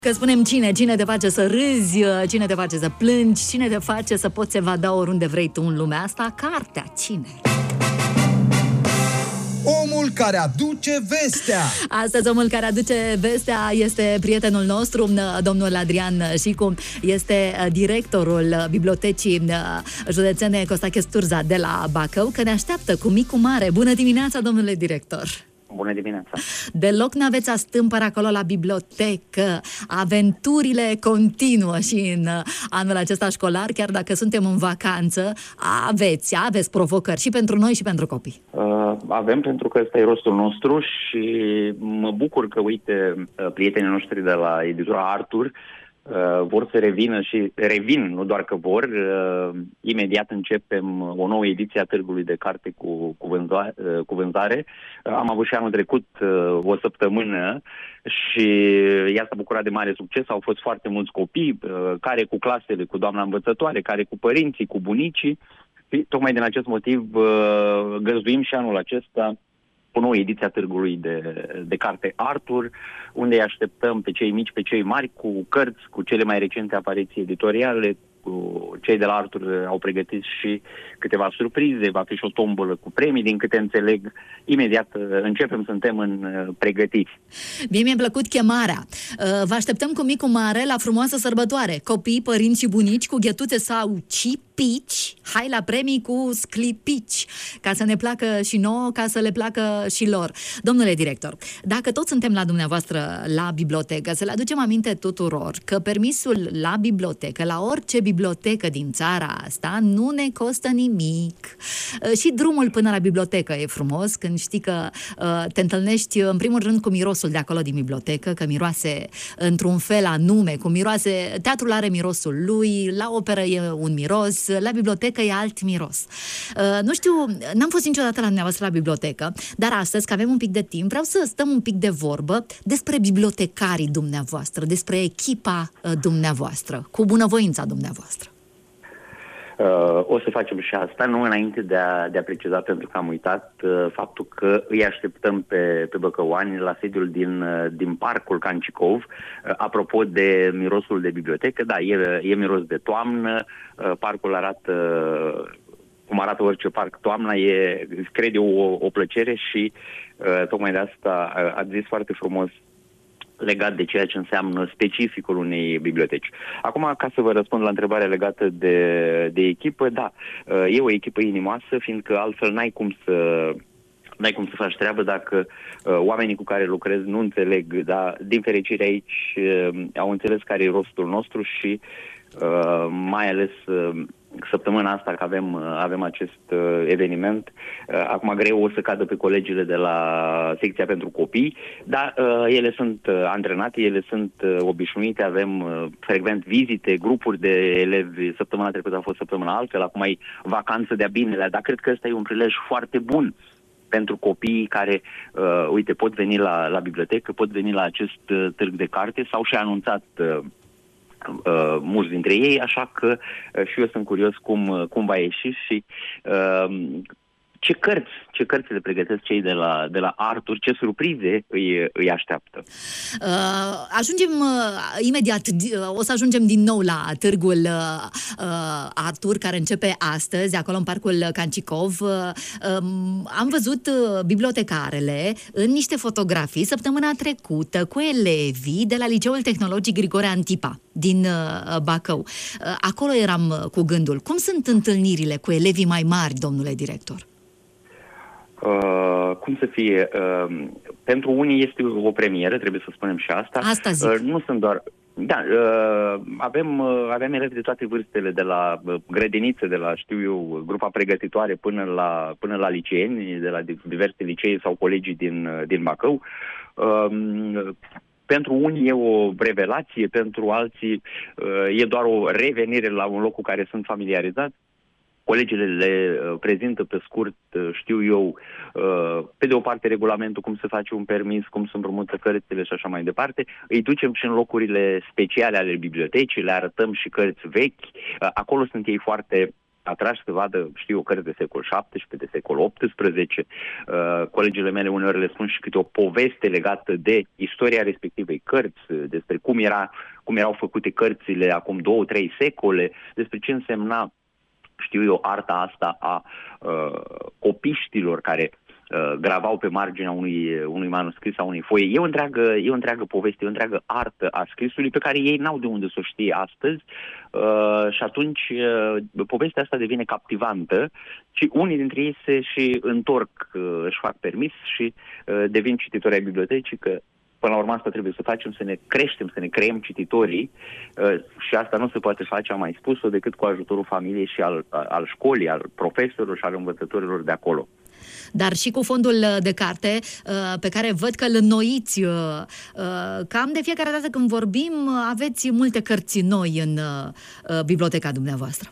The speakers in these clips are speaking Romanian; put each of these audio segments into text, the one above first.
Că spunem cine te face să râzi, cine te face să plângi, cine te face să poți evada oriunde vrei tu în lumea asta. Cartea, cine? Omul care aduce vestea. Astăzi omul care aduce vestea este prietenul nostru, domnul Adrian Șicu. Este directorul Bibliotecii Județene Costache Sturza de la Bacău, că ne așteaptă cu mic cu mare. Bună dimineața, domnule director! Bună dimineața! Deloc n-aveți astâmpări acolo la bibliotecă. Aventurile continuă și în anul acesta școlar, chiar dacă suntem în vacanță, aveți provocări și pentru noi și pentru copii. Avem, pentru că ăsta e rostul nostru și mă bucur că, uite, prietenii noștri de la editura Artur vor să revină și revin, nu doar că vor. Imediat începem o nouă ediție a Târgului de Carte cu vânzare. Am avut și anul trecut o săptămână și ea s-a bucurat de mare succes. Au fost foarte mulți copii, care cu clasele, cu doamna învățătoare, care cu părinții, cu bunicii. Tocmai din acest motiv găzduim și anul acesta o nouă ediție a Târgului de Carte Artur, unde îi așteptăm pe cei mici, pe cei mari, cu cărți, cu cele mai recente apariții editoriale. Cei de la Artur au pregătit și câteva surprize, va fi și o tombolă cu premii, din câte înțeleg. Imediat începem, suntem în pregătiri. Bine, mi-a plăcut chemarea. Vă așteptăm cu mic cu mare la frumoasă sărbătoare. Copii, părinți și bunici cu ghetuțe sau cipici, hai la premii cu sclipici, ca să ne placă și nouă, ca să le placă și lor. Domnule director, dacă toți suntem la dumneavoastră la bibliotecă, să le aducem aminte tuturor că permisul la bibliotecă, la orice bibliotecă din țara asta, nu ne costă nimic. Și drumul până la bibliotecă e frumos, când știi că te întâlnești în primul rând cu mirosul de acolo din bibliotecă, că miroase într-un fel anume, cu miroase, teatrul are mirosul lui, la operă e un miros, la bibliotecă e alt miros. Nu știu, n-am fost niciodată la dumneavoastră la bibliotecă, dar astăzi, că avem un pic de timp, vreau să stăm un pic de vorbă despre bibliotecarii dumneavoastră, despre echipa dumneavoastră, cu bunăvoința dumneavoastră. O să facem și asta, nu înainte de a preciza, pentru că am uitat faptul că îi așteptăm pe băcăuani la sediul din Parcul Cancicov. Apropo de mirosul de bibliotecă, da, e miros de toamnă, parcul arată cum arată orice parc toamna, e, cred eu, o plăcere și tocmai de asta ați zis foarte frumos legat de ceea ce înseamnă specificul unei biblioteci. Acum, ca să vă răspund la întrebarea legată de echipă, da, e o echipă inimoasă, fiindcă altfel n-ai cum să faci treabă dacă oamenii cu care lucrezi nu înțeleg, dar din fericire aici au înțeles care e rostul nostru și mai ales săptămâna asta că avem acest eveniment. Acum greu o să cadă pe colegile de la secția pentru copii, dar ele sunt antrenate, ele sunt obișnuite, avem frecvent vizite, grupuri de elevi. Săptămâna trecută a fost săptămâna altfel, acum e vacanță de-a binelea, dar cred că ăsta e un prilej foarte bun pentru copiii care, uite, pot veni la bibliotecă, pot veni la acest târg de carte. S-au și anunțat mulți dintre ei, așa că și eu sunt curios cum va ieși și ce cărți le pregătesc cei de la Artur, ce surprize îi așteaptă. Ajungem imediat, o să ajungem din nou la târgul Artur, care începe astăzi, acolo în Parcul Cancicov. Am văzut bibliotecarele în niște fotografii săptămâna trecută cu elevii de la Liceul Tehnologic Grigore Antipa din Bacău. Acolo eram cu gândul. Cum sunt întâlnirile cu elevii mai mari, domnule director? Cum să fie? Pentru unii este o premieră, trebuie să spunem și asta. Asta zic. Nu sunt doar... Da, avem elevi de toate vârstele, de la grădinițe, de la, știu eu, grupa pregătitoare până la liceeni, de la diverse licee sau colegii din Bacău. Pentru unii e o revelație, pentru alții e doar o revenire la un loc cu care sunt familiarizați. Colegile le prezintă pe scurt, știu eu, pe de o parte regulamentul, cum se face un permis, cum se împrumută cărțile și așa mai departe. Îi ducem și în locurile speciale ale bibliotecii, le arătăm și cărți vechi. Acolo sunt ei foarte atrași să vadă, știu, cărți de secol XVII, de secol XVIII. Colegele mele uneori le spun și câte o poveste legată de istoria respectivei cărți, despre cum erau făcute cărțile acum 2-3 secole, despre ce însemna, știu eu, arta asta a copiștilor care gravau pe marginea unui manuscris sau unei foie. E o întreagă poveste, e o întreagă artă a scrisului pe care ei n-au de unde să o știe astăzi și atunci povestea asta devine captivantă și unii dintre ei se și întorc, își fac permis și devin cititori ai bibliotecii, că până la urmă asta trebuie să facem, să ne creștem, să ne creăm cititorii și asta nu se poate face, am mai spus-o, decât cu ajutorul familiei și al școlii, al profesorilor și al învățătorilor de acolo. Dar și cu fondul de carte pe care văd că îl înnoiți. Cam de fiecare dată când vorbim aveți multe cărți noi în biblioteca dumneavoastră.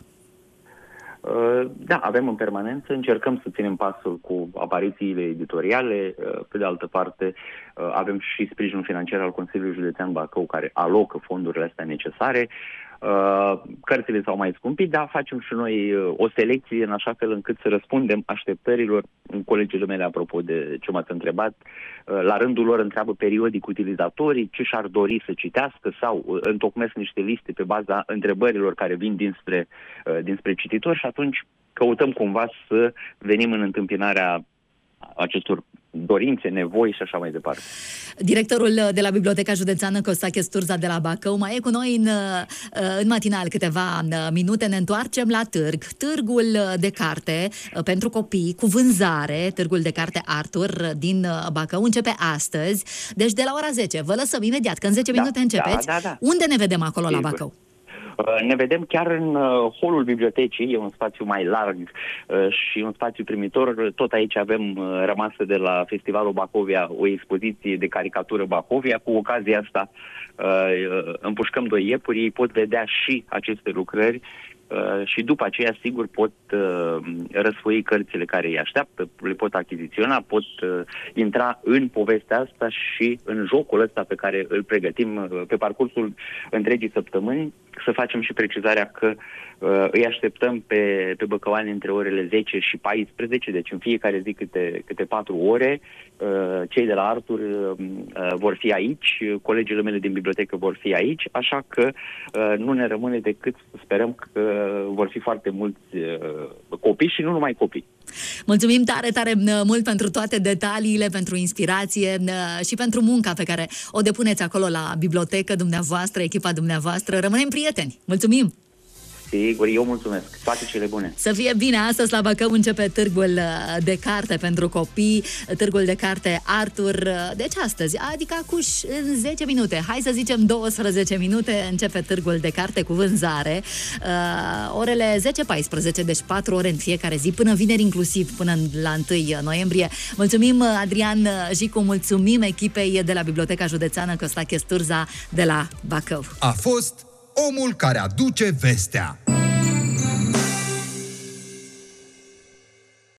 Da, avem în permanență, încercăm să ținem pasul cu aparițiile editoriale, pe de altă parte avem și sprijinul financiar al Consiliului Județean Bacău care alocă fondurile astea necesare. Cărțile s-au mai scumpit, dar facem și noi o selecție în așa fel încât să răspundem așteptărilor. Colegele mele, apropo de ce m-ați întrebat, la rândul lor întreabă periodic utilizatorii ce și-ar dori să citească sau întocmesc niște liste pe baza întrebărilor care vin dinspre cititori și atunci căutăm cumva să venim în întâmpinarea acestor dorințe, nevoi și așa mai departe. Directorul de la Biblioteca Județeană Costache Sturza de la Bacău mai e cu noi în matinal câteva minute. Ne întoarcem la târg. Târgul de carte pentru copii cu vânzare, târgul de carte Artur din Bacău începe astăzi. Deci de la ora 10. Vă lăsăm imediat, că în 10 minute începeți. Da. Unde ne vedem acolo la Bacău? Ne vedem chiar în holul bibliotecii, e un spațiu mai larg și un spațiu primitor. Tot aici avem rămasă de la Festivalul Bacovia o expoziție de caricatură Bacovia. Cu ocazia asta împușcăm 2 iepuri, ei pot vedea și aceste lucrări și după aceea, sigur, pot răsfoi cărțile care îi așteaptă, le pot achiziționa, pot intra în povestea asta și în jocul ăsta pe care îl pregătim pe parcursul întregii săptămâni. Să facem și precizarea că îi așteptăm pe băcăuani între orele 10 și 14, deci în fiecare zi câte 4 ore. Cei de la Artur vor fi aici, colegele mele din bibliotecă vor fi aici, așa că nu ne rămâne decât să sperăm că vor fi foarte mulți copii și nu numai copii. Mulțumim tare, tare mult pentru toate detaliile, pentru inspirație și pentru munca pe care o depuneți acolo la bibliotecă dumneavoastră, echipa dumneavoastră. Rămânem prieteni. Mulțumim! Sigur, eu mulțumesc. Toate cele bune. Să fie bine! Astăzi la Bacău începe târgul de carte pentru copii, târgul de carte Artur. Deci astăzi, adică acuși în 10 minute, hai să zicem 12 minute, începe târgul de carte cu vânzare. Orele 10-14, deci 4 ore în fiecare zi, până vineri inclusiv, până la 1 noiembrie. Mulțumim, Adrian Jicu, mulțumim echipei de la Biblioteca Județeană Costache Sturza de la Bacău. A fost Omul care aduce vestea.